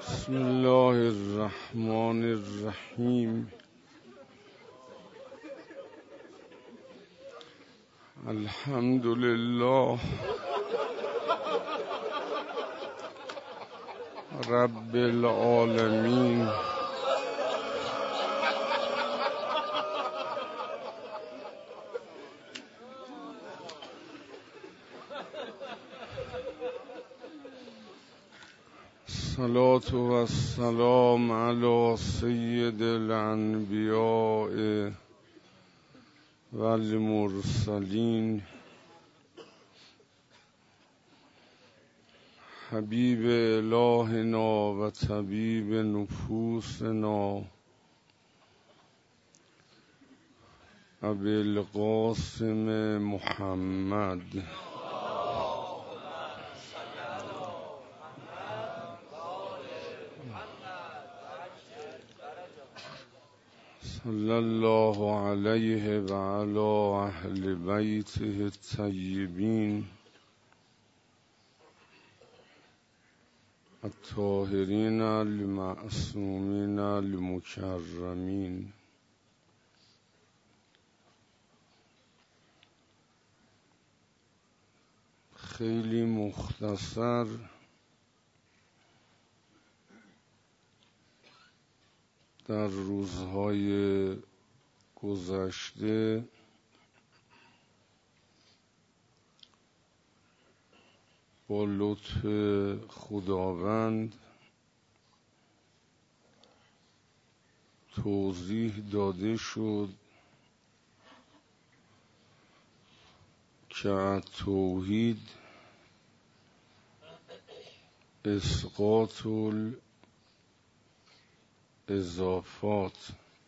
بسم الله الرحمن الرحیم. الحمد لله رب العالمین. الصلاة والسلام علی سید الانبیاء والمرسلین حبیب الهنا و طبیب نفوسنا ابوالقاسم محمد صلی الله علیه و علی اهل بیته الطیبین الطاهرین المعصومین المکرمین. خیلی مختصر در روزهای گذشته با لطف خداوند توضیح داده شد که توحید اسقاط الاضافات،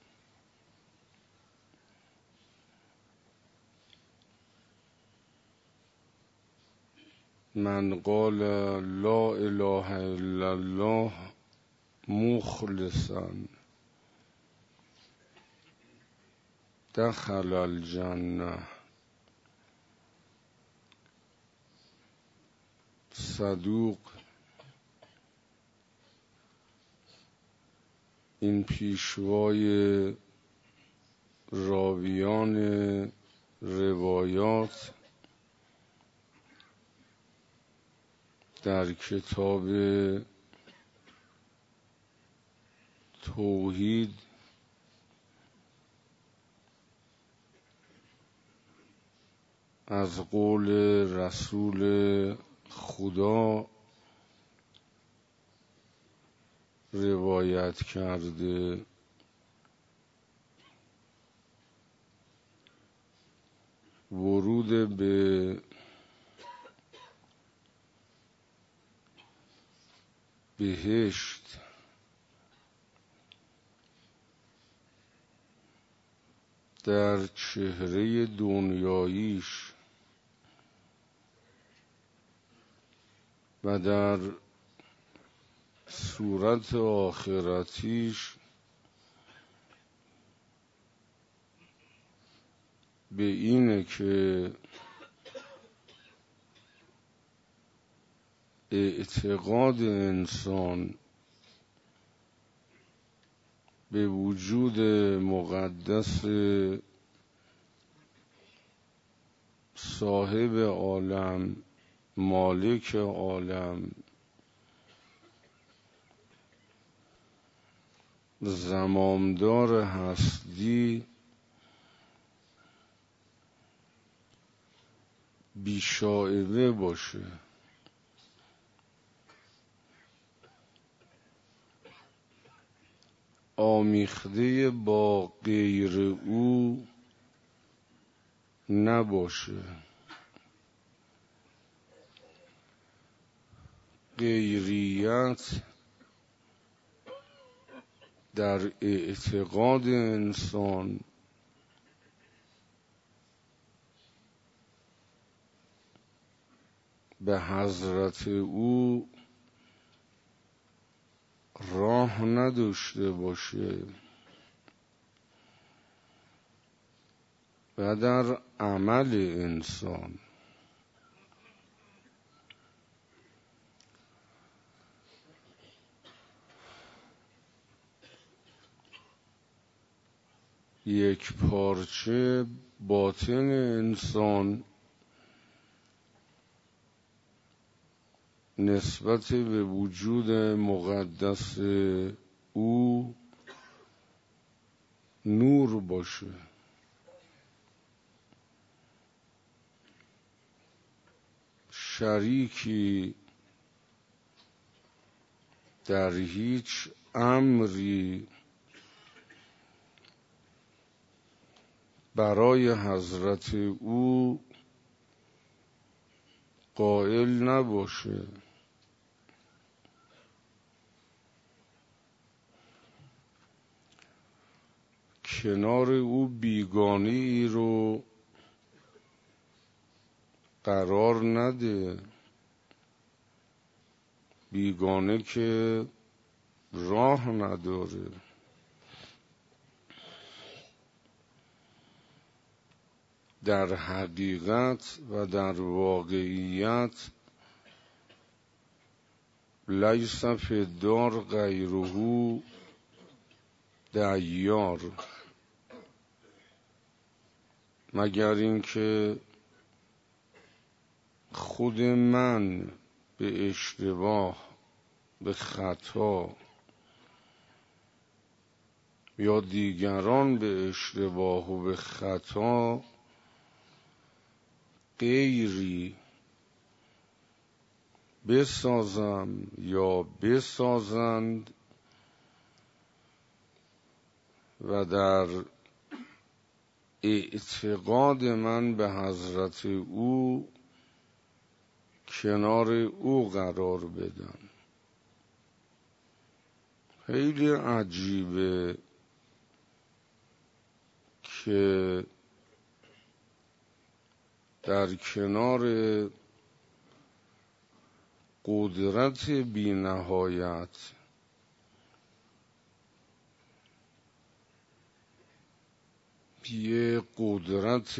من قال لا اله الا الله مخلصا دخل الجنه. صدوق این پیشوای راویان روایات در کتاب توحید از قول رسول خدا روایت کرده. ورود به بهشت در چهره دنیاییش و در صورت آخرتیش به اینه که اعتقاد انسان به وجود مقدس صاحب عالم، مالک عالم، زمامدار هستی بی‌شائبه باشه. آمیخته با غیر او نباشه. غیریت در اعتقاد انسان به حضرت او راه نداشته باشه و در عمل انسان یک پارچه باطن انسان نسبت به وجود مقدس او نور باشه. شریکی در هیچ امری برای حضرت او قائل نباشه. کنار او بیگانه ای رو قرار نده، بیگانه که راه نداره. در حقیقت و در واقعیت لیس فی الدار غیره دیار، مگر اینکه خود من به اشتباه، به خطا، یا دیگران به اشتباه و به خطا غیری بسازم یا بسازند و در اعتقاد من به حضرت او کنار او قرار بدن. خیلی عجیبه که در کنار قدرت بی نهایت یه قدرت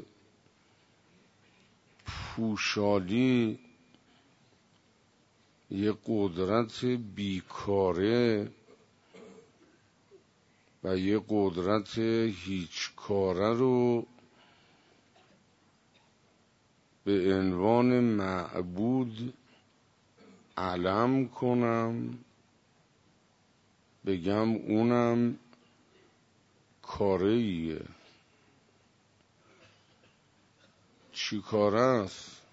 پوشالی، یه قدرت بیکاره و یه قدرت هیچ کاره رو به عنوان معبود علم کنم، بگم اونم کاریه. چی کاره است؟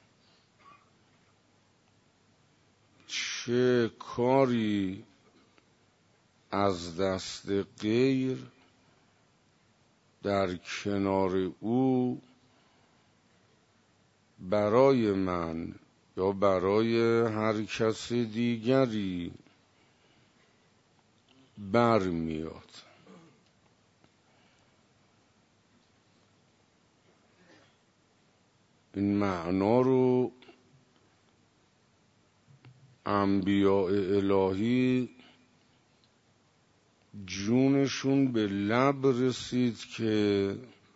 چه کاری از دست غیر در کنار او برای من یا برای هر کس دیگری برمیاد؟ این معنا رو انبیاء الهی جونشون به لب رسید که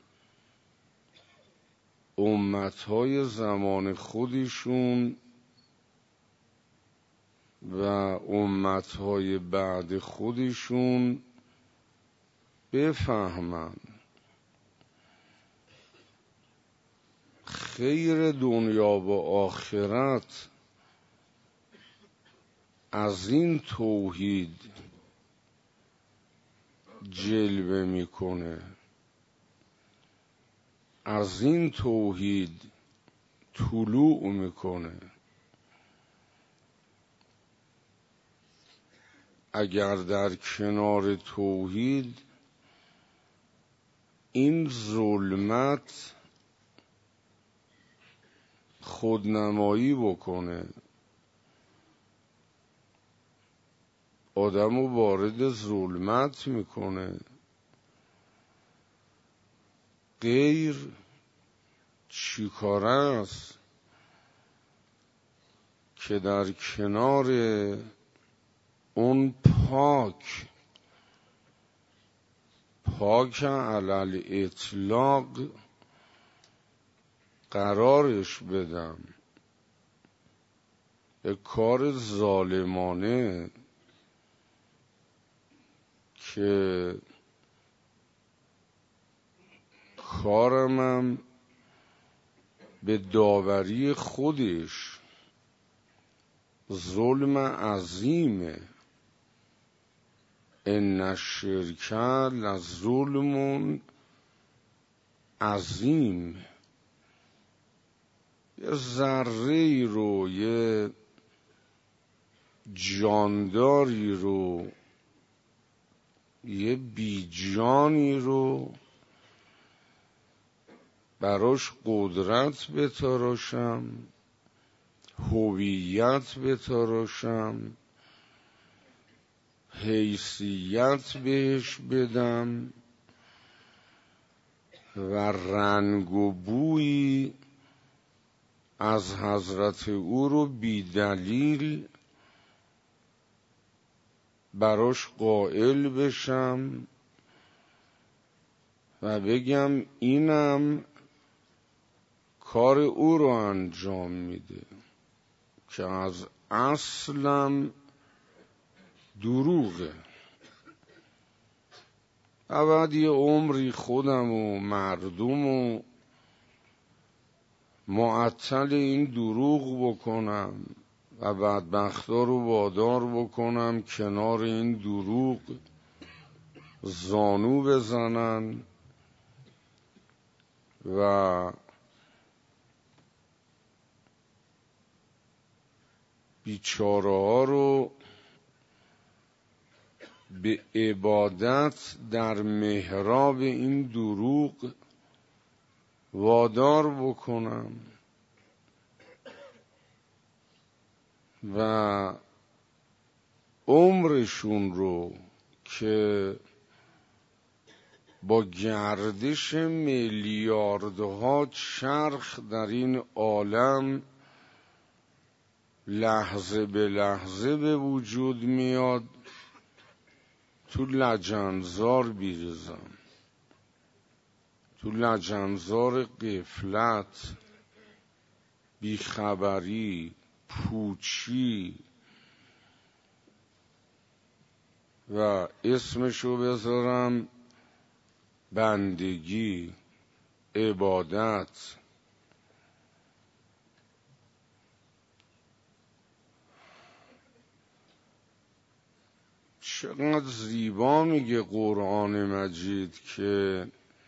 امتهای زمان خودشون و امتهای بعد خودشون بفهمن خیر دنیا و آخرت از این توحید جلوه میکنه، از این توحید طلوع میکنه. اگر در کنار توحید این ظلمت خودنمایی بکنه، آدمو وارد ظلمت میکنه، غیر چی کاره است که در کنار اون پاک علی اطلاق قرارش بدم؟ یک کار ظالمانه که کارمم به داوری خودش ظلم عظیمه. ان الشرک لظلم عظیم. یه ذره رو، یه جانداری رو، یه بیجانی رو براش قدرت بتراشم، هویت بتراشم، حیثیت بهش بدم و رنگ و بویی از حضرت او رو بی دلیل براش قائل بشم و بگم اینم کار او رو انجام میده که از اصلم دروغه. و بعد یه عمری خودم و مردم و معطل این دروغ بکنم و بدبختا رو وادار بکنم کنار این دروغ زانو بزنن و بیچاره ها رو به عبادت در محراب این دروغ وادار بکنم و عمرشون رو که با گردش میلیاردها چرخ در این عالم لحظه به لحظه به وجود میاد، تو لجنزار بیرزم، تو لجنزار غفلت، بیخبری، پوچی و اسمشو بذارم بندگی، عبادت. چقدر زیبا میگه قرآن مجید که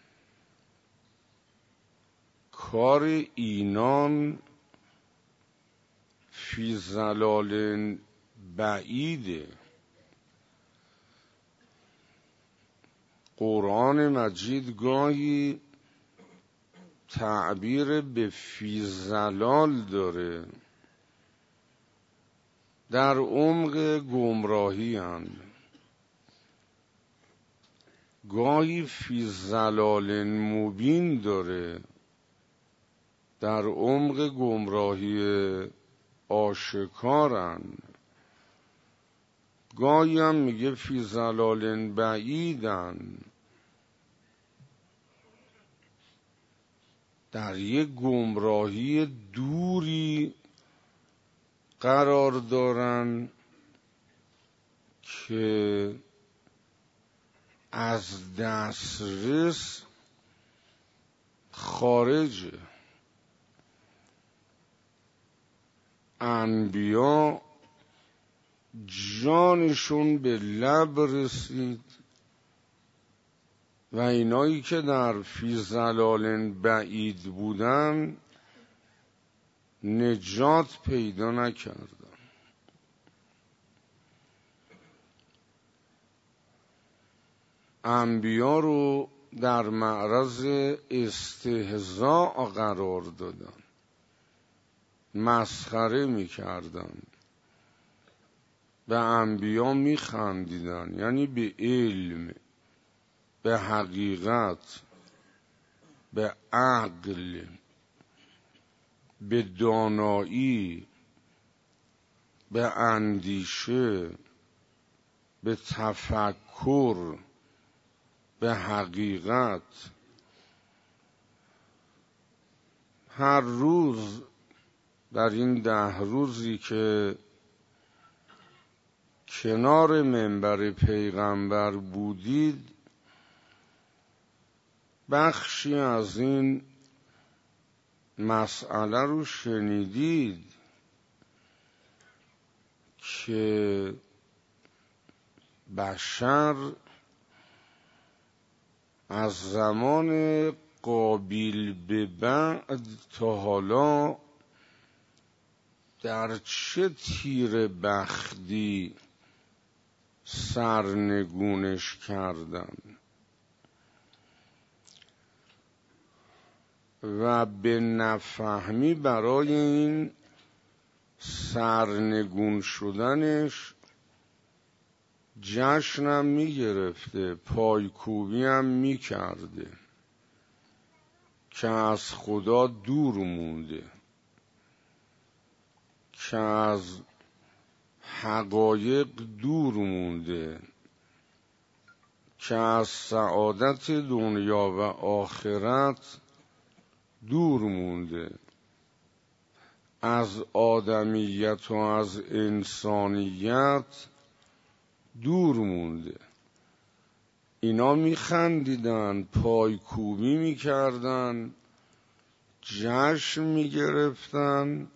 کار اینان فی ضلال بعیده. قرآن مجید گاهی تعبیر به فی ضلال داره، در عمق گمراهی هستند. گاهی فی ضلال مبین داره، در عمق گمراهی آشکارن. گاهی هم میگه فی ضلال بعیدن، در یک گمراهی دوری قرار دارن که از دسترس خارجه. انبیا جانشون به لب رسید و اینایی که در فی ضلال بعید بودن نجات پیدا نکردن. انبیا رو در معرض استهزاء قرار دادن، مسخره میکردن، به انبیا میخندیدن، یعنی به علم، به حقیقت، به عقل، به دانایی، به اندیشه، به تفکر، به حقیقت. هر روز در این 10 روزی که کنار منبر پیغمبر بودید بخشی از این مسئله رو شنیدید که بشر از زمان قابیل به بعد تا حالا در چه تیر بختی سرنگونش کردن و به نفهمی برای این سرنگون شدنش جشنم میگرفته، پایکوبی هم میکرده که از خدا دور مونده، که از حقایق دور مونده، که از سعادت دنیا و آخرت دور مونده، از آدمیت و از انسانیت دور مونده. اینا میخندیدن، پایکوبی میکردن، جشن میگرفتن،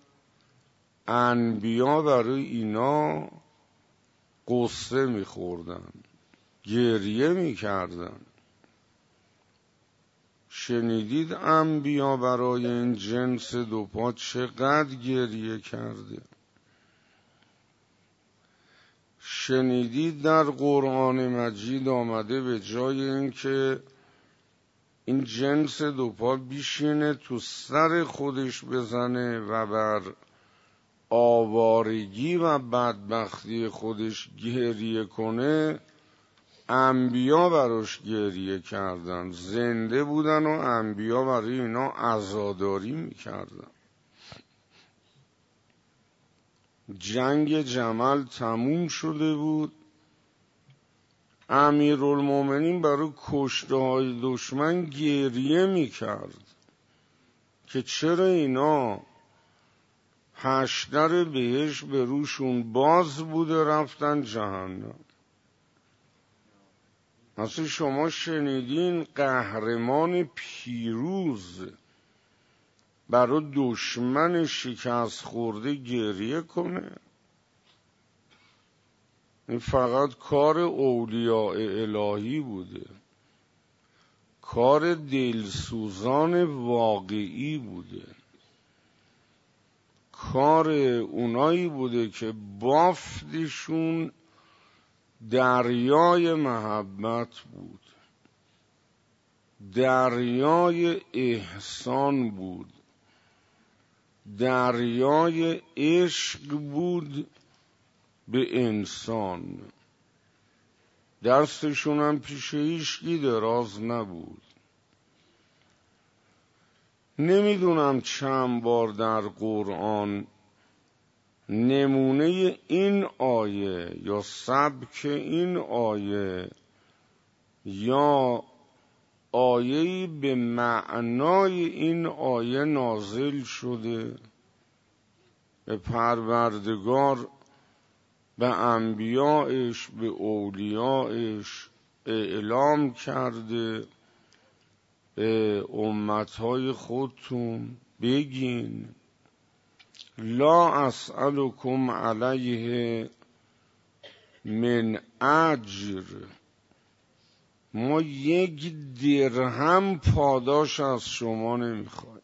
انبیا برای اینا قصه میخوردن، گریه میکردن. شنیدید انبیا برای این جنس دوپا چقدر گریه کرده؟ شنیدید در قرآن مجید آمده به جای اینکه این جنس دوپا بیشینه تو سر خودش بزنه و بر آوارگی و بدبختی خودش گریه کنه، انبیا براش گریه کردن، زنده بودن و انبیا برای اینا عزاداری میکردن. جنگ جمل تموم شده بود، امیرالمومنین برای کشته های دشمن گریه میکرد که چرا اینا حشر بهش به روشون باز بوده رفتن جهنم. مثلا شما شنیدین قهرمان پیروز برای دشمن شکست خورده گریه کنه؟ این فقط کار اولیاء الهی بوده، کار دلسوزان واقعی بوده، کار اونایی بوده که بافتشون دریای محبت بود، دریای احسان بود، دریای عشق بود به انسان. دستشون هم پیش هیچکی دراز نبود. نمیدونم چند بار در قرآن نمونه این آیه یا سبک این آیه یا آیه‌ای به معنای این آیه نازل شده، به پروردگار به انبیایش به اولیایش اعلام کرده به امتهای خودتون بگین لا اسألکم علیه من اجر، ما یک درهم پاداش از شما نمیخوایم،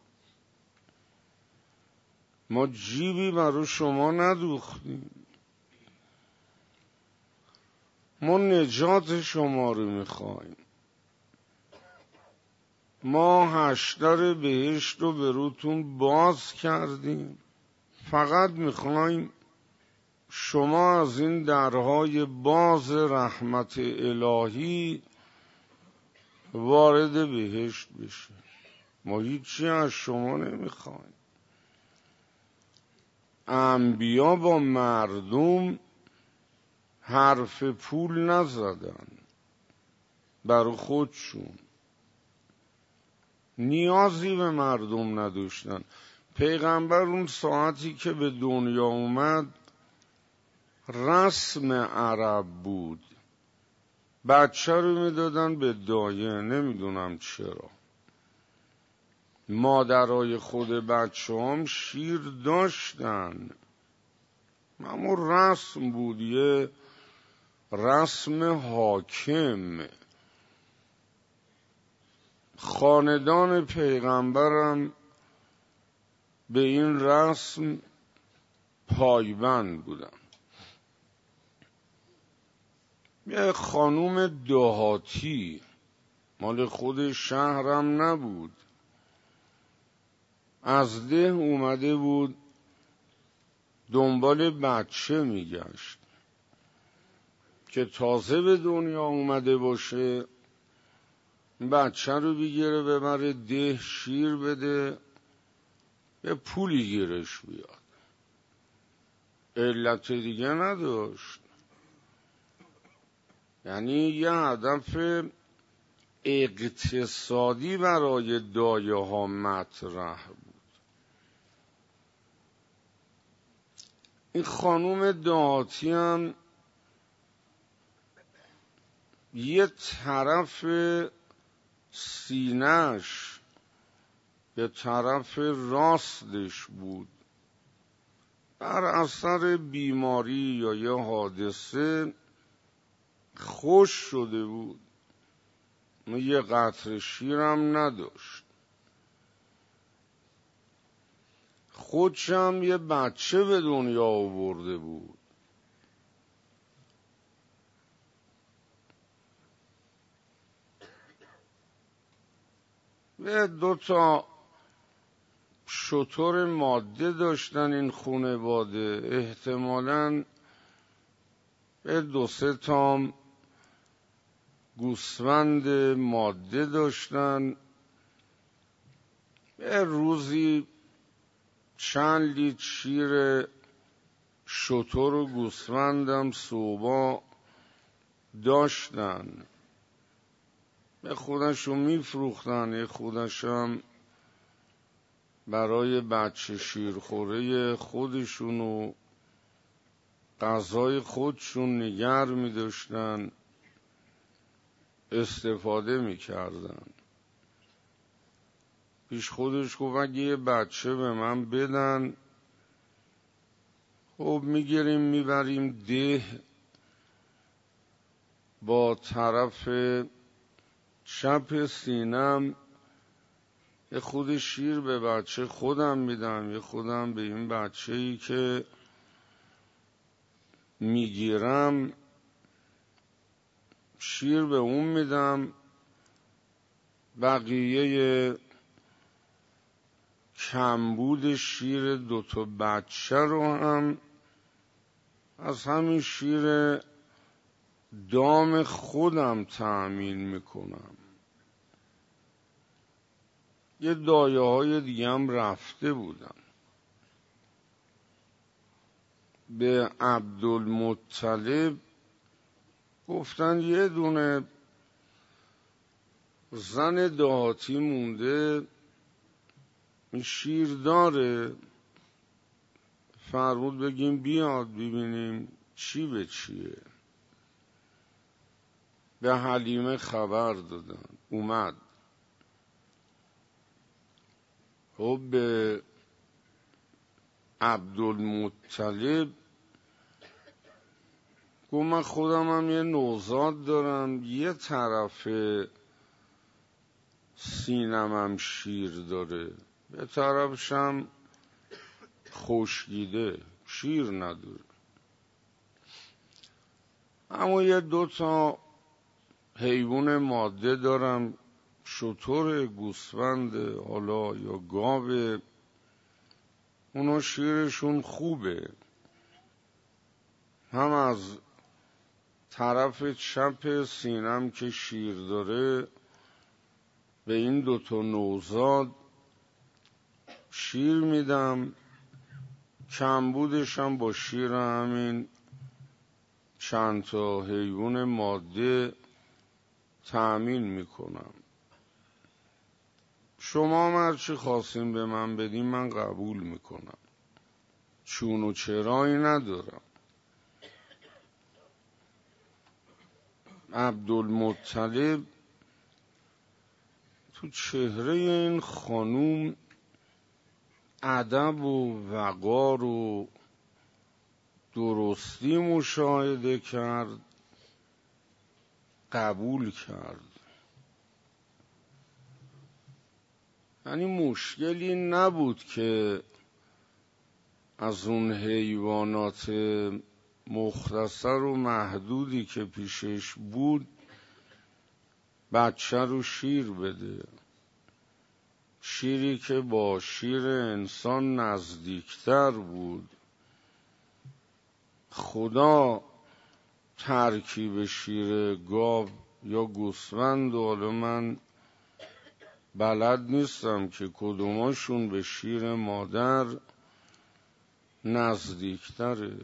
ما جیبی برای شما ندوختیم، ما نجات شما رو میخوایم، ما حشر بهشت رو به روتون باز کردیم، فقط میخوایم شما از این درهای باز رحمت الهی وارد بهشت بشه، ما هیچی از شما نمیخوایم. انبیا با مردم حرف پول نزدن، برای خودشون نیازی به مردم نداشتن. پیغمبر اون ساعتی که به دنیا اومد رسم عرب بود بچه رو میدادن به دایه، نمیدونم چرا. مادرای خود بچه هم شیر داشتن، اما رسم بود، یه رسم حاکم. خاندان پیغمبرم به این رسم پایبند بودن. یه خانوم دهاتی، مال خود شهرم نبود، از ده اومده بود دنبال بچه میگشت که تازه به دنیا اومده باشه، بچه رو بگیره ببره ده شیر بده، یه پولی گیرش بیاد. علت دیگه نداشت، یعنی یه هدف اقتصادی برای دایه ها مطرح بود. این خانوم دهاتی هم یه طرف سینه‌اش به طرف راستش بود، بر اثر بیماری یا یه حادثه خوش شده بود، یه قطره شیرم نداشت. خودشم یه بچه به دنیا آورده بود. یه 2 شتر ماده داشتن این خانواده، احتمالاً یه 2-3 گوسفند ماده داشتن. یه روزی چند لیتر شیر شتر و گوسفندم صبح داشتن، یه خودشو میفروختن، یه خودشم برای بچه شیرخوره خودشون و غذای خودشون نگر می‌داشتن، استفاده می‌کردن. پیش خودش گفت اگه یه بچه به من بدن، خب میگیریم میبریم ده، با طرف چپ سینم یه خود شیر به بچه خودم میدم، یه خودم به این بچه‌ای که میگیرم شیر به اون میدم، بقیه کمبود شیر 2 بچه رو هم از همین شیر دام خودم تأمین میکنم. یه دایه های دیگه هم رفته بودن به عبدالمطلب، گفتن یه دونه زن دهاتی مونده، این شیر داره، فرمود بگیم بیاد ببینیم چی به چیه. به حلیمه خبر دادن، اومد. خب به عبدالمطلب گفت من خودم هم یه نوزاد دارم، یه طرف سینمم شیر داره، یه طرفشم خشکیده شیر نداره، اما یه 2 حیوان ماده دارم، شتر، گوسفند حالا یا گاو، اونا شیرشون خوبه، هم از طرف چپ سینم که شیر داره به این 2 نوزاد شیر میدم، کمبودشم با شیر همین چند تا حیوان ماده تأمین میکنم. شما هم هرچی خواستین به من بدین من قبول میکنم، چون و چرایی ندارم. عبدالمطلب تو چهره این خانوم ادب و وقار و درستی مشاهده کرد، قبول کرد. یعنی مشکلی نبود که از اون حیوانات مختصر و محدودی که پیشش بود بچه رو شیر بده، شیری که با شیر انسان نزدیکتر بود. خدا ترکیب شیر گاو یا گوسفند، حالا من بلد نیستم که کدوماشون به شیر مادر نزدیکتره.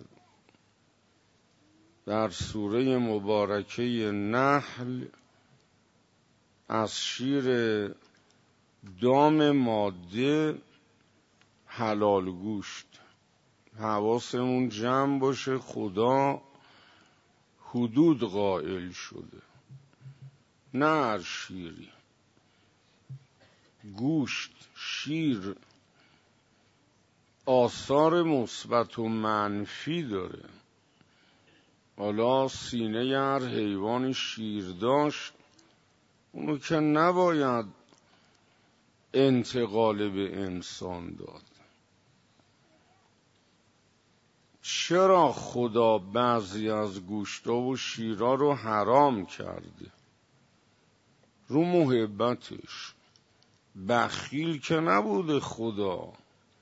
در سوره مبارکه نحل از شیر دام ماده حلال گوشت حواسمون جمع باشه. خدا حدود قائل شده، نه هر شیری. گوشت، شیر آثار مثبت و منفی داره. حالا سینه هر حیوانی شیر داشت، اونو که نباید انتقال به انسان داد. چرا خدا بعضی از گوشتا و شیرا رو حرام کرده؟ رو محبتش. بخیل که نبوده خدا.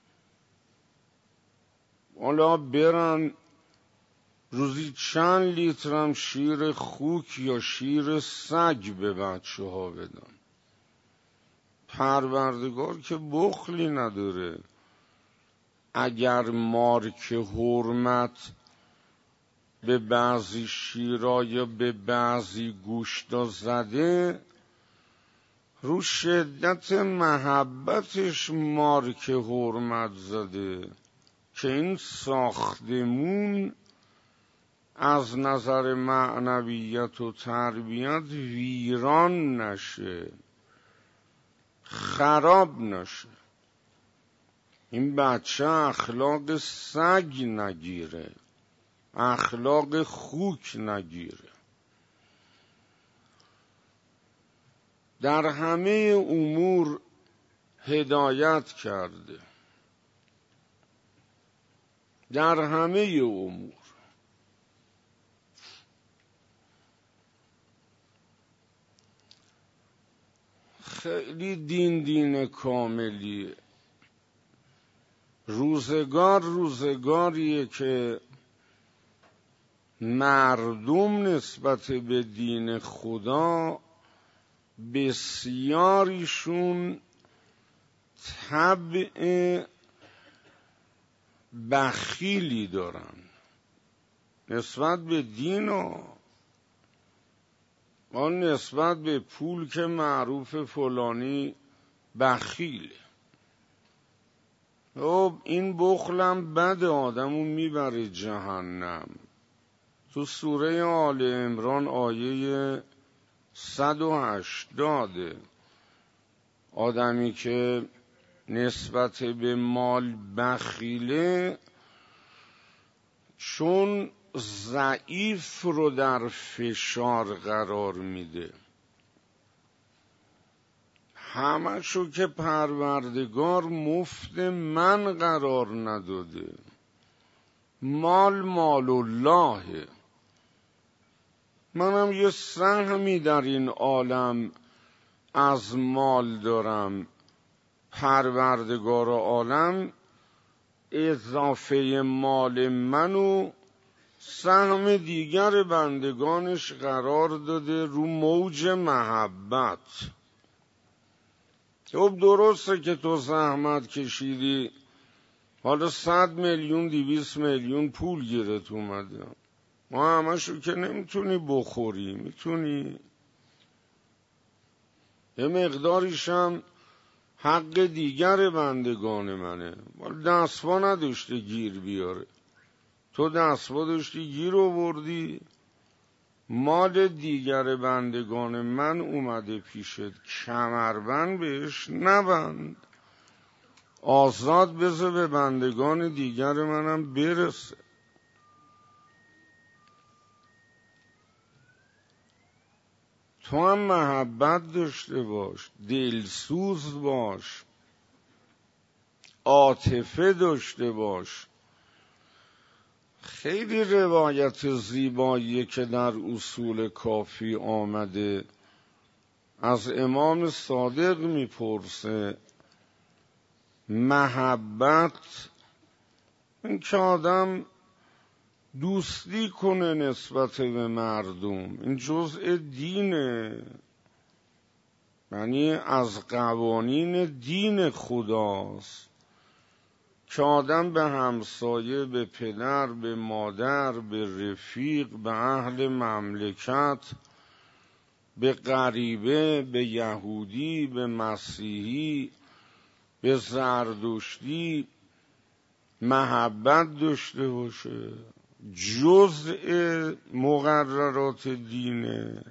حالا برن روزی چند لیترم شیر خوک یا شیر سگ به بچه ها بدن. پروردگار که بخلی نداره. اگر مارک حرمت به بعضی شیرا یا به بعضی گوشتا زده، رو شدت محبتش مارک حرمت زده که این ساختمون از نظر معنویت و تربیت ویران نشه، خراب نشه. این بچه اخلاق سگ نگیره، اخلاق خوک نگیره. در همه امور هدایت کرده، در همه امور. خیلی دین کاملیه. روزگاریه که مردم نسبت به دین خدا بسیاریشون طبع بخیلی دارن نسبت به دین و نسبت به پول، که معروف فلانی بخیله. این بخلم بد آدمو میبره جهنم. تو سوره آل عمران آیه 180 آدمی که نسبت به مال بخیله چون ضعیف رو در فشار قرار میده. همه شو که پروردگار مفت من قرار نداده. مال الله. منم یه سهمی در این عالم از مال دارم. پروردگار عالم اضافه مال منو سهم دیگر بندگانش قرار داده رو موج محبت. درسته که تو زحمت کشیدی، حالا 100 میلیون 200 میلیون پول گیرت اومده، ما همشو که نمیتونی بخوری، میتونی یه مقداریشم حق دیگر بندگان منه. دستپا نداشته گیر بیاره، تو دستپا داشتی گیر آوردی. مال دیگر بندگان من اومده پیشت، کمربند بهش نبند، آزاد بذار به بندگان دیگر منم برسه. تو هم محبت داشته باش، دلسوز باش، عاطفه داشته باش. خیلی روایت زیباییه که در اصول کافی آمده. از امام صادق میپرسه محبت، این که آدم دوستی کنه نسبت به مردم، این جزء دینه، یعنی از قوانین دین خداست که آدم به همسایه، به پدر، به مادر، به رفیق، به اهل مملکت، به غریبه، به یهودی، به مسیحی، به زرتشتی محبت داشته باشه. جزء مقررات دینه.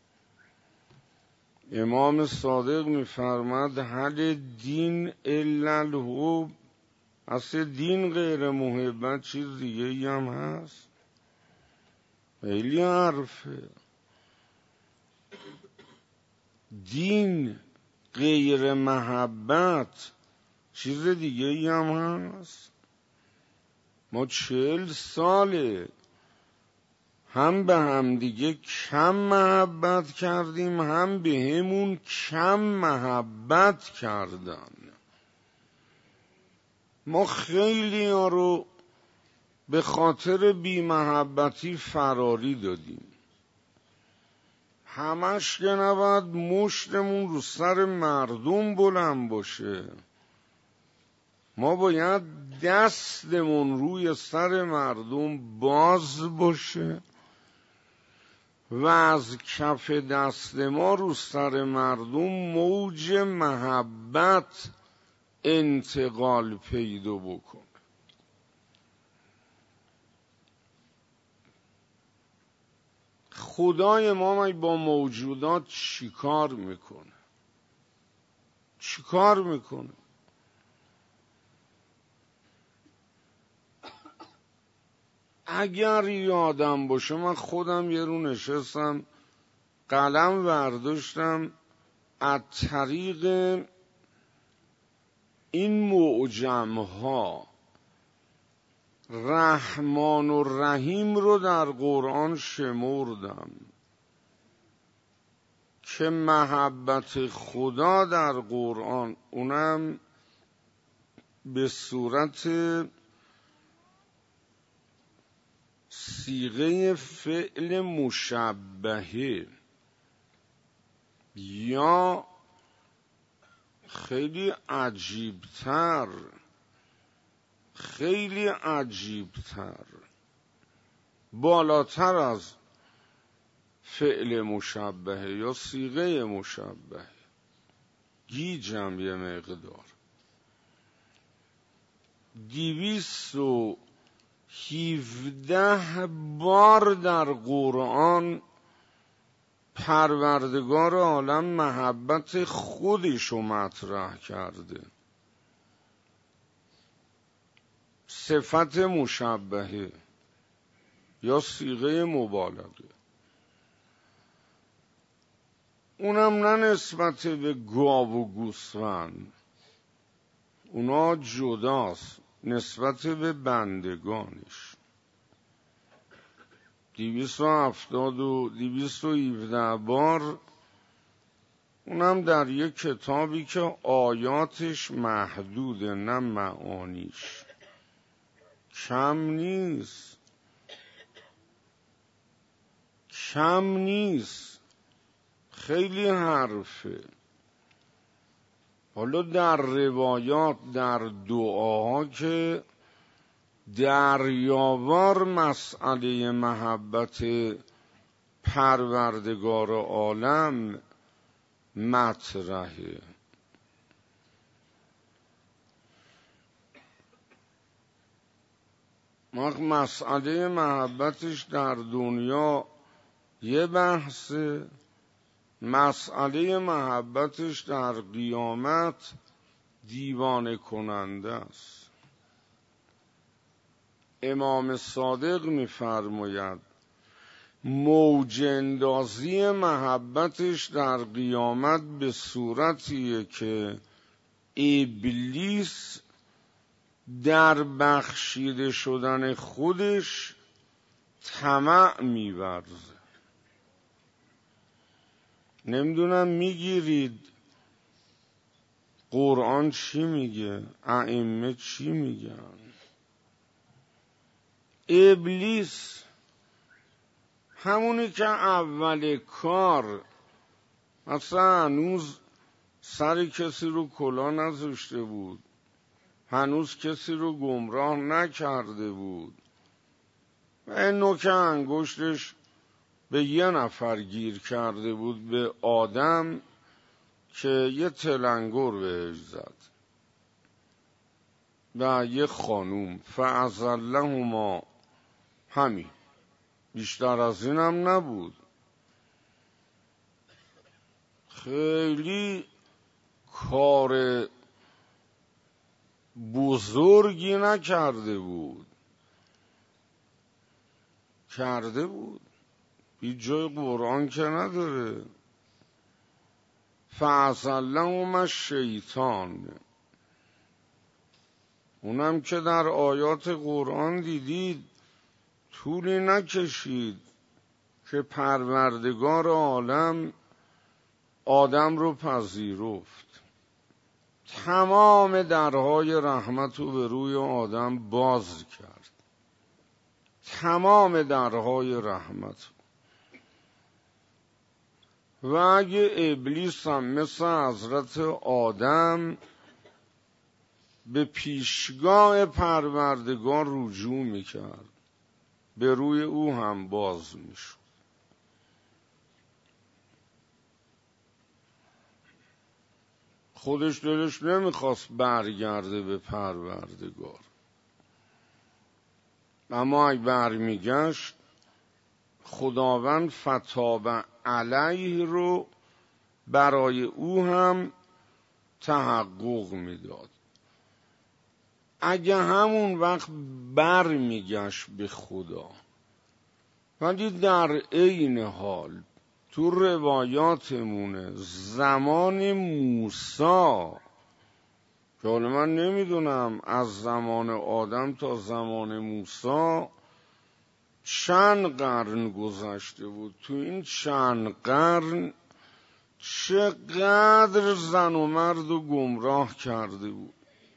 امام صادق می‌فرماد هل دین الا الحب، اصل دین غیر محبت چیز دیگه ای هم هست؟ خیلی حرفه. دین غیر محبت چیز دیگه ای هم هست؟ ما 40 ساله هم به هم دیگه کم محبت کردیم، هم به همون کم محبت کردن. ما خیلی ها رو به خاطر بی محبتی فراری دادیم. همش که نباید مشتمون رو سر مردم بلند باشه، ما باید دستمون روی سر مردم باز باشه و از کف دست ما رو سر مردم موج محبت انتقال پیدا بکنه. خدای ما با موجودات چیکار میکنه؟ چیکار میکنه؟ اگر یادم باشه من خودم یه رو نشستم قلم ورداشتم از طریق این معجم ها رحمان و رحیم رو در قرآن شمردم که محبت خدا در قرآن اونم به صورت صیغه فعل مشبهه یا خیلی عجیبتر بالاتر از فعل مشبهه یا صیغه مشبهه، گیجم یه مقدار. 217 بار در قرآن پروردگار عالم محبت خودشو مطرح کرده. صفت مشبهه یا صیغه مبالغه، اونم نه نسبت به گاو و گوسفند، اونا جداست، نسبت به بندگانش. 217 بار، اونم در یک کتابی که آیاتش محدوده نه معانیش. کم نیست، خیلی حرفه. حالا در روایات، در دعاها که دریاوار مسئله محبت پروردگار عالم مطرحه. مسئله محبتش در دنیا یه بحث مسئله محبتش در قیامت دیوانه کننده است. امام صادق می‌فرماید موج اندازی محبتش در قیامت به صورتیه که ابلیس در بخشیده شدن خودش طمع می‌ورزه. نمیدونم میگیرید قرآن چی میگه، ائمه چی میگن. ابلیس همونی که اول کار مثلا هنوز سر کسی رو کلاه نذاشته بود، هنوز کسی رو گمراه نکرده بود و این نوک انگشتش به یه نفر گیر کرده بود، به آدم، که یه تلنگر بهش زد و یه خانوم فأزلهما، همین، بیشتر از اینم نبود. خیلی کار بزرگی نکرده بود، کرده بود، هیچ جای قرآن که نداره. فأزلهما الشیطان، اونم که در آیات قرآن دیدید طولی نکشید که پروردگار عالم آدم رو پذیرفت، تمام درهای رحمت رو به روی آدم باز کرد، تمام درهای رحمت. و اگه ابلیس هم مثل حضرت آدم به پیشگاه پروردگار رجوع میکرد، به روی او هم باز میشد. خودش دلش نمیخواست برگرده به پروردگار، اما اگه برمیگشت خداوند فتاب علیه رو برای او هم تحقق میداد. اگه همون وقت برمیگشت به خدا، ولی در عین حال تو روایاتمونه زمان موسی، که حالا من نمیدونم از زمان آدم تا زمان موسی چند قرن گذشته بود، تو این چند قرن چقدر زن و مرد و گمراه کرده بود.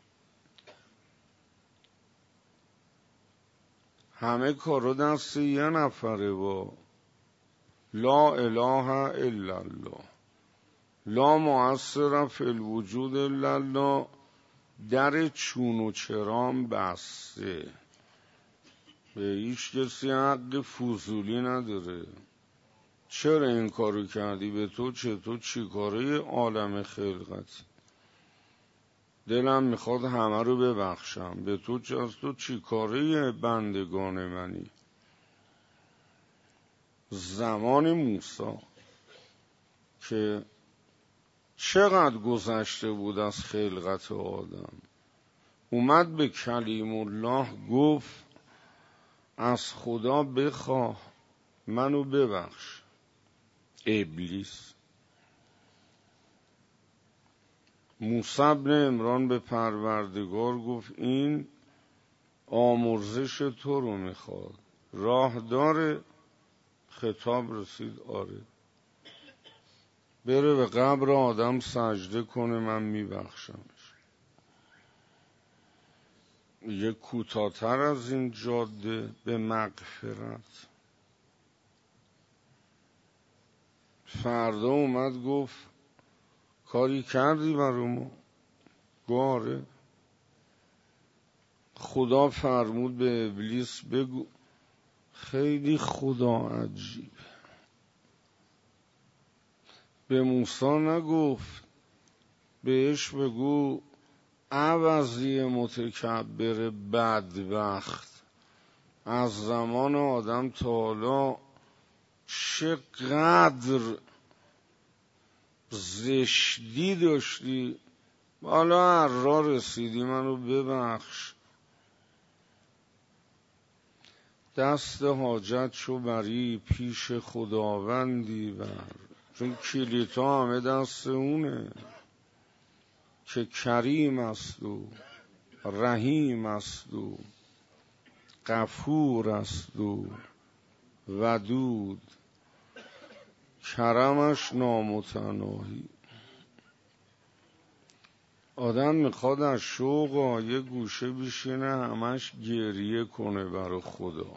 همه کارو دست یه نفره، با لا اله الا الله، لا مؤثر فی الوجود الا الله، در چون و چرام بسته، به هیچ کسی حق فضولی نداره. چرا این کارو کردی؟ به تو چه؟ تو چی کاره عالم خلقتی؟ دلم میخواد همه رو ببخشم، به تو چه؟ از تو چی کاره بندگان منی؟ زمان موسی که چقدر گذشته بود از خلقت آدم، اومد به کلیم الله گفت از خدا بخواه منو ببخش. ابلیس، موسی بن عمران به پروردگار گفت این آمرزش تو رو میخواد، راه داره؟ خطاب رسید آره. بره به قبر آدم سجده کنه من میبخشمش. یه کوتاه‌تر از این جاده به مغفرت. فردا اومد گفت کاری کردی برای ما؟ گاره. خدا فرمود به ابلیس بگو، خیلی خدا عجیب، به موسی نگفت بهش بگو عوضی متکبر بدبخت از زمان آدم تا حالا چقدر زشتی داشتی، حالا هر راه رسیدی، منو ببخش، دست حاجت شو بری پیش خداوندی بر. چون کلیتا همه دست اونه که کریم است و رحیم است و غفور است و ودود، کرمش نامتناهی. آدم میخواد از شوق یه گوشه بشینه همش گریه کنه برای خدا،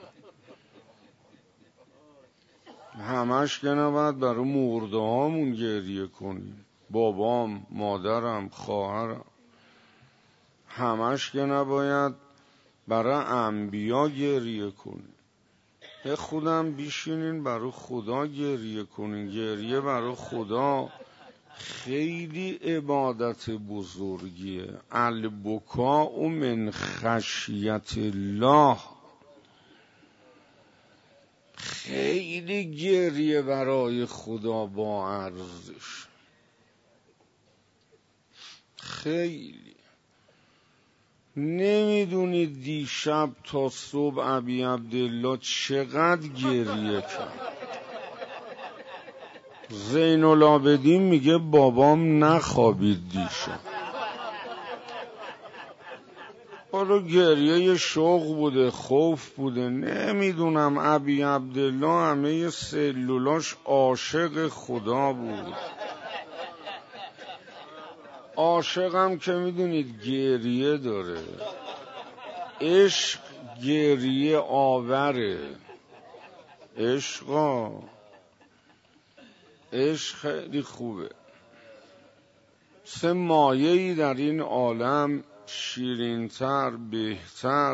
همش که نباید برای مرده هامون گریه کنیم، بابام، مادرم، خواهرم، همش که نباید برای انبیا گریه کنیم. یه خودم بیشینین برای خدا گریه کنین. گریه برای خدا خیلی عبادت بزرگیه. البکاء من خشیت الله، خیلی گریه برای خدا با ارزش، خیلی. نمیدونید دیشب تا صبح ابی عبدالله چقدر گریه کرد. زین العابدین میگه بابام نخوابید دیشب. حالا گریه شوق بوده، خوف بوده، نمیدونم. ابی عبدالله همه سلولاش عاشق خدا بود. عاشقم که میدونید گریه داره. عشق گریه آوره. عشق خیلی خوبه. سه مایه‌ای در این عالم شیرین‌تر، بهتر،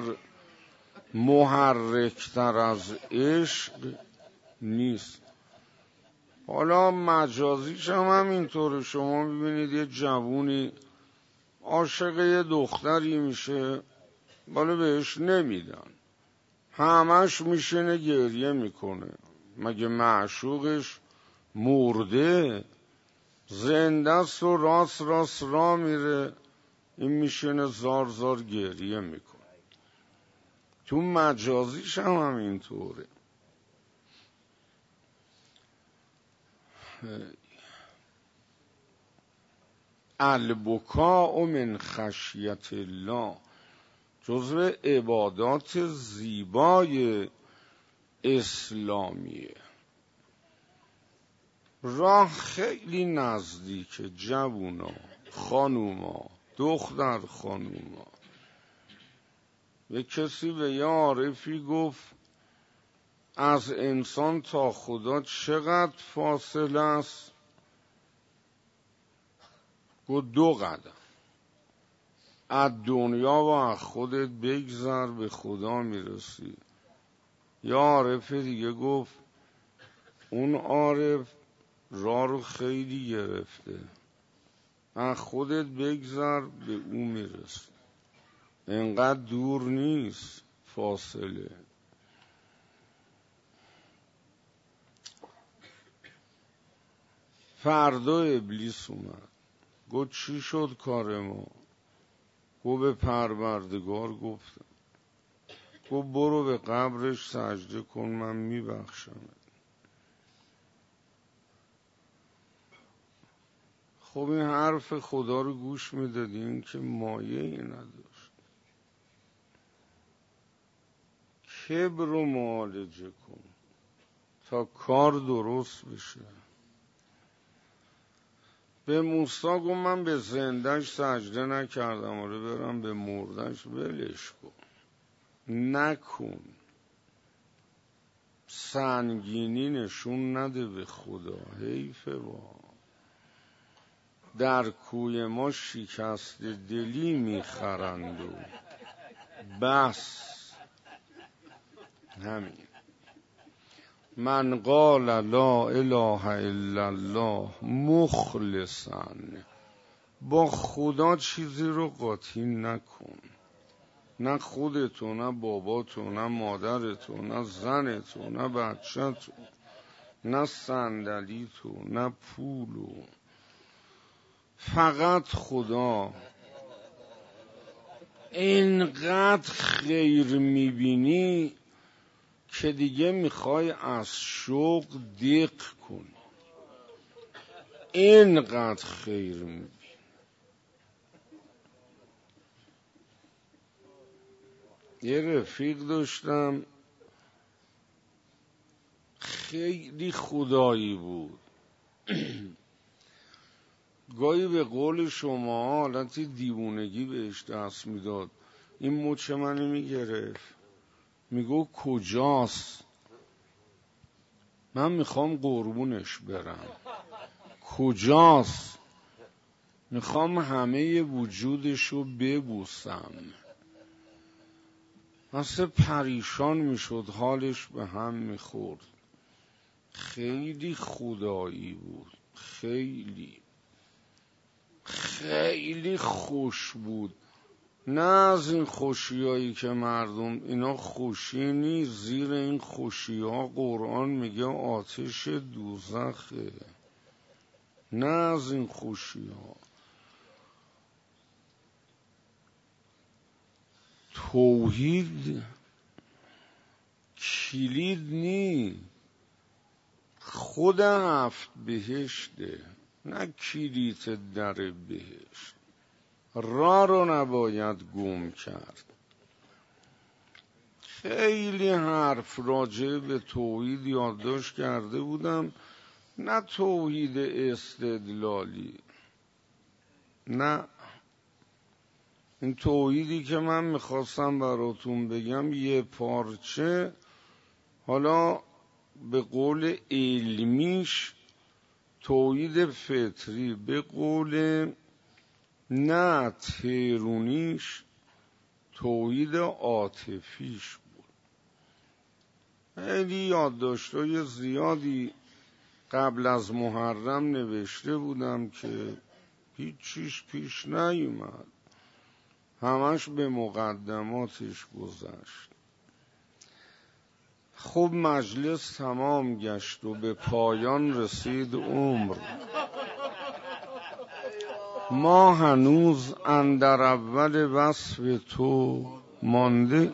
محرکتر از عشق نیست. حالا مجازیش هم همینطوره. شما ببینید یه جوونی عاشق یه دختری میشه، بالا بهش نمیدن، همش میشینه گریه میکنه. مگه معشوقش مرده؟ زنده است و راست راست را میره، این میشینه زار زار گریه میکنه. تو مجازیش هم همینطوره. البکاء من خشیت الله جزو عبادات زیبای اسلامیه. راه خیلی نزدیکه جوونا، خانوما، دختر خانوما. به کسی به یه عارفی گفت از انسان تا خدا چقدر فاصله است؟ گفت 2 قدم. از دنیا و از خودت بگذر به خدا میرسی. یا عارف دیگه گفت اون عارف راه رو خیلی گرفته، از خودت بگذر به اون میرسی، انقدر دور نیست فاصله. فردا ابلیس اومد، گفت چی شد کار ما؟ گفت به پروردگار گفتم. گفت برو به قبرش سجده کن، من میبخشم. خب این حرف خدا رو گوش میدادین که مایه‌ای نداشت. کبر رو معالجه کن تا کار درست بشه. به موسی گفت من به زندهش سجده نکردم، آره برم به مردهش ولش کن، نکن. سنگینی نشون نده به خدا، حیفه. با در کوی ما شکست دلی میخرند و بس. همین. من قال لا اله الا الله مخلصا، با خدا چیزی رو قاطی نکن. نه خودتو، نه باباتو، نه مادرتو، نه زنتو، نه بچه‌تو. نه صندلی تو، نه پولو، فقط خدا. اینقدر خیر میبینی که دیگه میخوای از شوق دق کنی، اینقدر خیر میبینی. یه رفیق داشتم خیلی خدایی بود. گاهی به قول شما حالتی دیوونگی بهش دست میداد. این مچ منو میگرفت، میگو کجاست؟ من میخوام قربونش برم. کجاست؟ میخوام همه وجودشو ببوسم. مثل پریشان میشد، حالش به هم میخورد. خیلی خدایی بود، خیلی خیلی خوش بود. نه از این خوشیایی که مردم اینا خوشی نیست. زیر این خوشی ها قرآن میگه آتش دوزخه. نه از این خوشی ها. توحید کلید نی، خود هفت بهشته، نه کلیت در بهشت. راه رو نباید گم کرد. خیلی حرف راجع به توحید یادداشت کرده بودم، نه توحید استدلالی، نه این توحیدی که من میخواستم براتون بگم یه پارچه، حالا به قول علمیش توحید فطری، به قول نه تیرونیش توحید عاطفیش بود. خیلی یادداشت‌های زیادی قبل از محرم نوشته بودم که هیچ چیز پیش نیومد، همش به مقدماتش گذشت. خب مجلس تمام گشت و به پایان رسید عمر. ما هنوز اندر اول وصف تو مانده.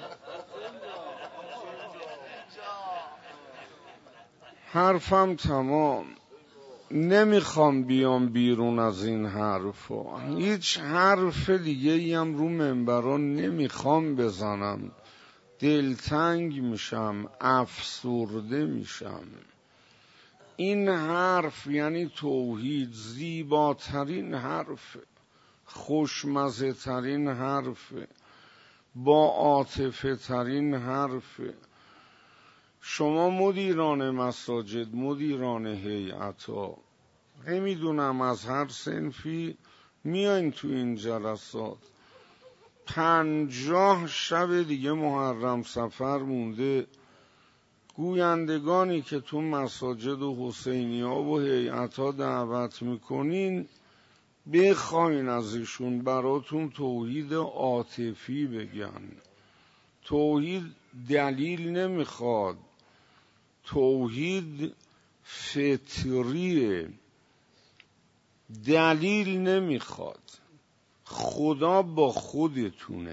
حرفم تمام، نمیخوام بیام بیرون از این حرفا. هیچ حرف دیگه ای هم رو منبران نمیخوام بزنم. دلتنگ میشم، افسرده میشم. این حرف یعنی توحید زیباترین حرف، خوشمزه ترین حرف، با عاطفه ترین حرف. شما مدیران مساجد، مدیران هیئت‌ها، نمیدونم از هر صنفی میاین تو این جلسات، 50 شب دیگه محرم سفر مونده. گویندگانی که تو مساجد و حسینی‌ها و هیئت‌ها دعوت میکنین، بخواین ازشون براتون توحید عاطفی بگن. توحید دلیل نمیخواد، توحید فطریه، دلیل نمیخواد. خدا با خودتونه،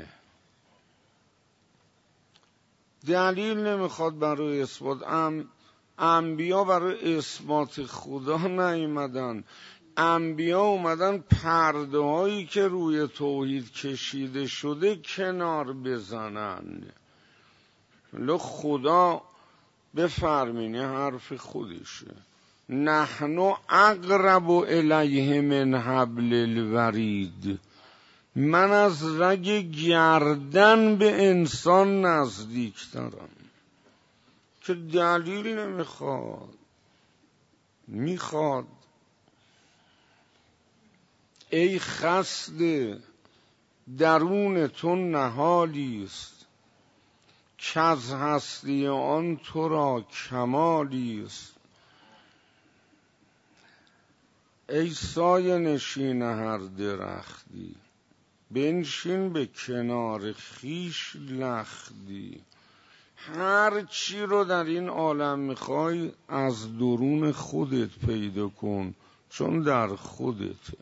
دلیل نمیخواد برای اثبات. انبیا برای اثبات خدا نیومدن. انبیا اومدن پرده هایی که روی توحید کشیده شده کنار بزنن. لو خدا بفرمینه حرف خودشه، نحن اقرب الیه من حبل الورید. من از رگ گردن به انسان نزدیکترم. که دلیل نمیخواد، میخواد. ای خسته درون تو نهالیست، که از هستی آن تو را کمالیست. ای سایه نشین هر درختی، بنشین به کنار خیش لختی. هر چی رو در این عالم میخوای از درون خودت پیدا کن، چون در خودته.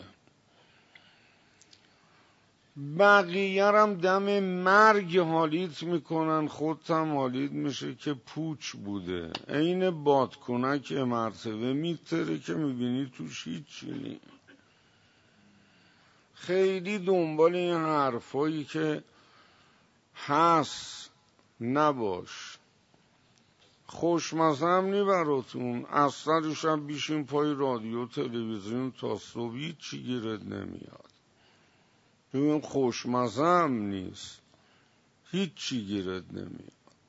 بقیه هم دم مرگ حالیت میکنن، خودت هم حالیت میشه که پوچ بوده. عین بادکنک مرتبه میتره که میبینی توش هیچی نی. خیلی دنبال این حرفایی که هست نباش. خوشمزه هم نی براتون، اثرش هم بیشین پای رادیو تلویزیون تا صبح هیچی گیرت نمیاد. این خوشمزه هم نیست، هیچی گیرت نمیاد.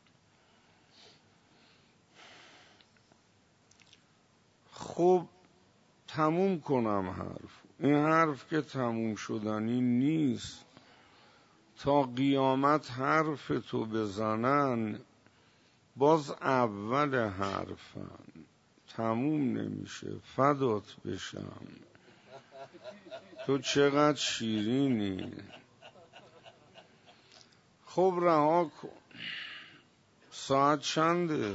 خب تموم کنم این حرف که تموم شدنی نیست. تا قیامت حرف تو بزنن باز اول حرفن، تموم نمیشه. فدات بشم، تو چقدر شیرینی. خب رها کن. ساعت چنده؟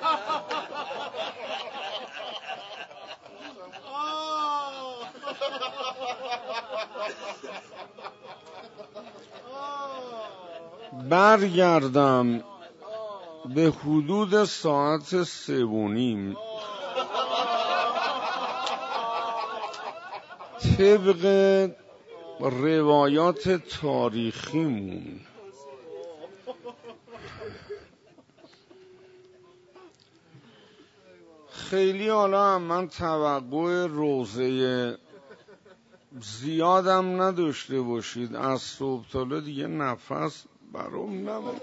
برگردم به حدود ساعت 3:30 طبق روایات تاریخیمون. خیلی حالا هم من توقع روزه زیادم نداشته باشید. از صبح تا دیگه نفس برام نمون.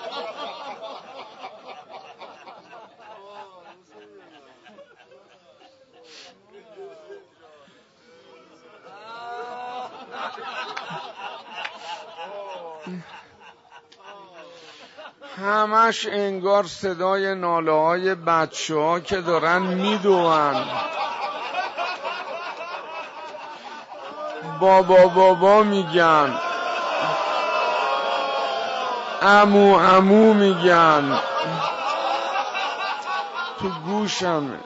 همش انگار صدای ناله های بچه ها که دارن میدوئن، بابا بابا میگن، عمو عمو میگن تو گوشمه.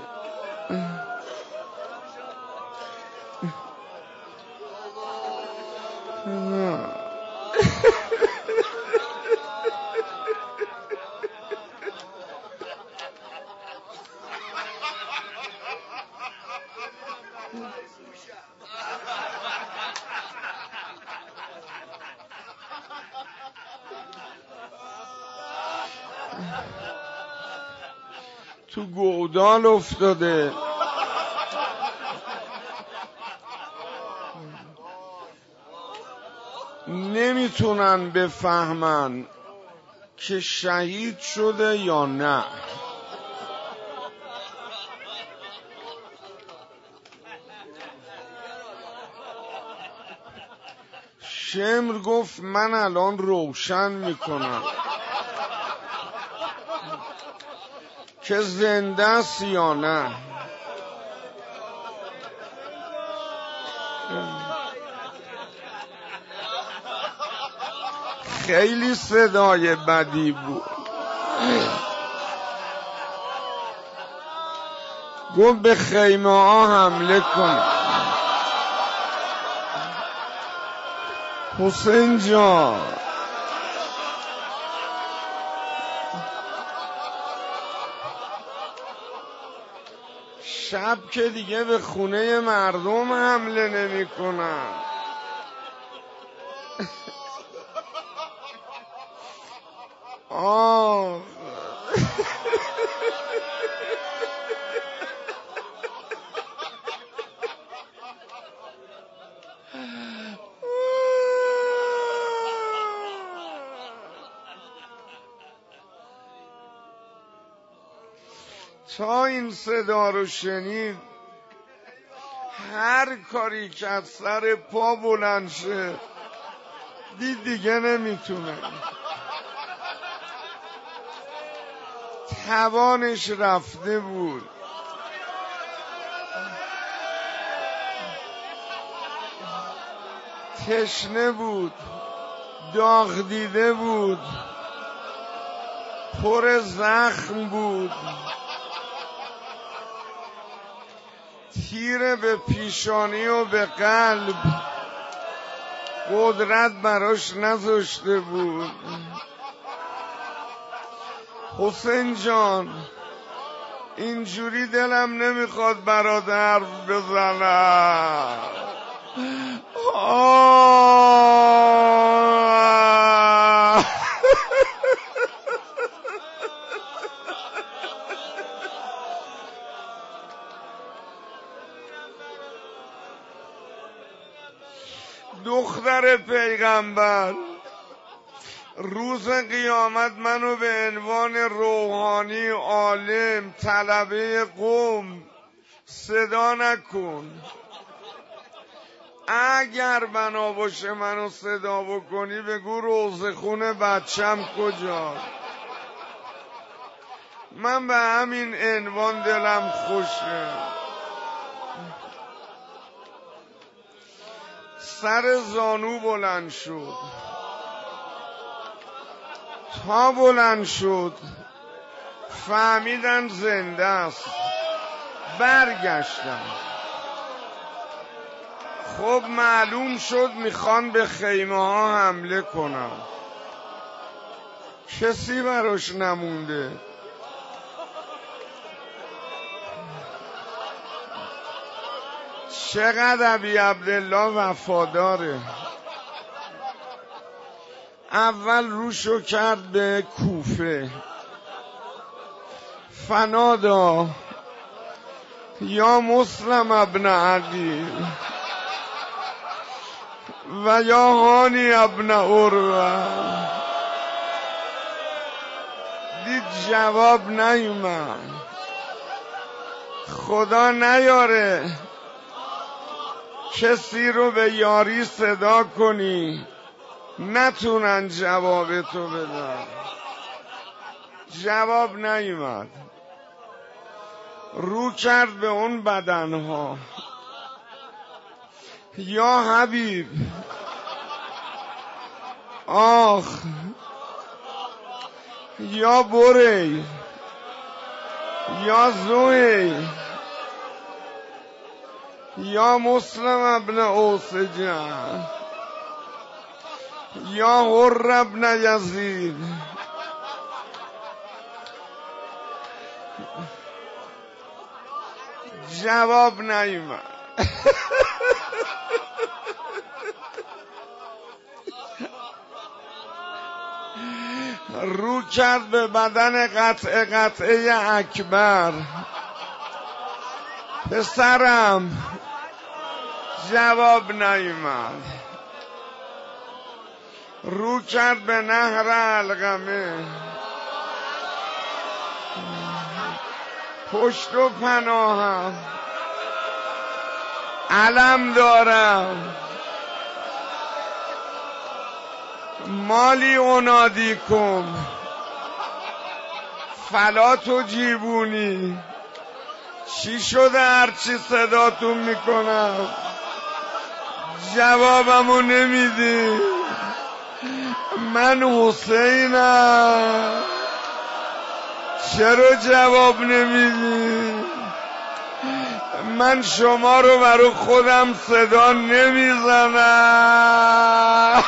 تو گودال افتاده. نمیتونن بفهمن که شهید شده یا نه. شمر گفت من الان روشن میکنم که زنده است یا نه. خیلی صدای بدی بود. گفت به خیمه ها حمله کن. حسین جان شب که دیگه به خونه مردم حمله نمی کنن. تا این صدا رو شنید هر کاری که از سر پا بلند شه دید دیگه نمیتونه، توانش رفته بود. تشنه بود، داغ دیده بود. پر زخم بود، تیر به پیشانی و به قلب قدرت براش نذاشته بود. حسین جان اینجوری دلم نمیخواد برات حرف بزنم. دختر پیغمبر روز قیامت منو به عنوان روحانی عالم طلبه قوم صدا نکن. اگر بنا باشه منو صدا بکنی بگو روزه خونه بچم کجا. من به همین عنوان دلم خوشه. سر زانو بلند شد، تا بلند شد فهمیدن زنده است. برگشتم. خب معلوم شد میخوان به خیمه ها حمله کنن. کسی براش نمونده. چقدر ابی عبدالله وفاداره. اول روشو کرد به کوفه، فنادا یا مسلم ابن عقیل و یا هانی ابن عروه. دید جواب نیومد. خدا نیاره کسی رو به یاری صدا کنی نتونن جواب تو بدن. جواب نیومد. رو کرد به اون بدنها. یا حبیب، آخ، یا بری، یا زوی، یا مسلم ابن اوسجن، یا حر ابن یزید. جواب نیومد. رو کرد به بدن قطعه اکبر. پسرم. جواب نیومد. رو کرد به نهر علقمه. پشت و پناهم، علم دارم، مالی اونادی کن فلا تو جیبونی. چی شده هرچی صداتون میکنم جوابمو نمیدی؟ من حسینم. چرا جواب نمیدی؟ من شما رو برای خودم صدا نمیزنم.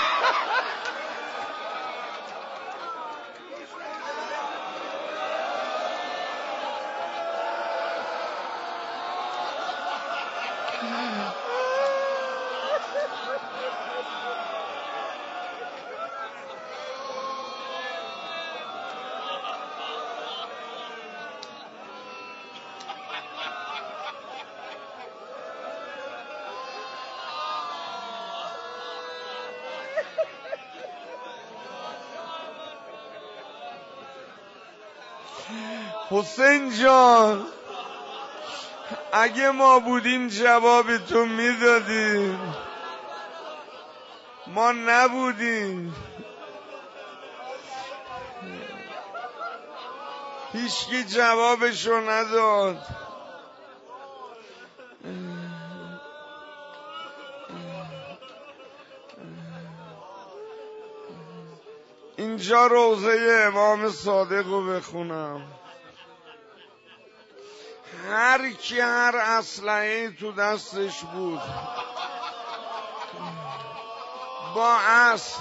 حسین جان اگه ما بودیم جواب تو میدادیم. ما نبودیم. هیچکی جوابشو نداد. اینجا روضه امام صادق رو بخونم. هر کی هر اسلحه‌ای تو دستش بود با اسب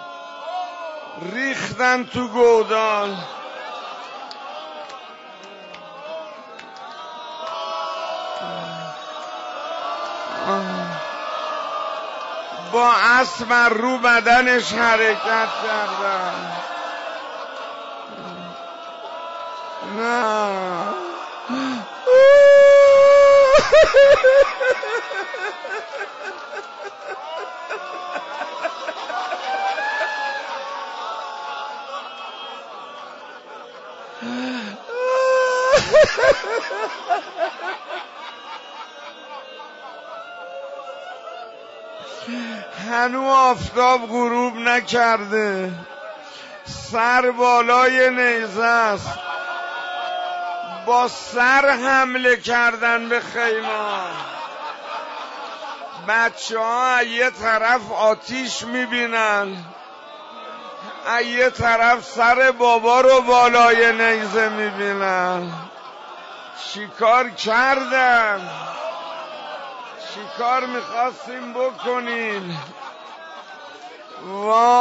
ریختن تو گودال. با اسب رو بدنش حرکت کردن. نه هنوز آفتاب غروب نکرده، سر بالای نیزه است، با سر حمله کردن به خیمه. بچه ها یه طرف آتیش میبینن، یه طرف سر بابا رو بالای نیزه میبینن. چیکار کردن؟ چیکار میخواستیم بکنین؟ وای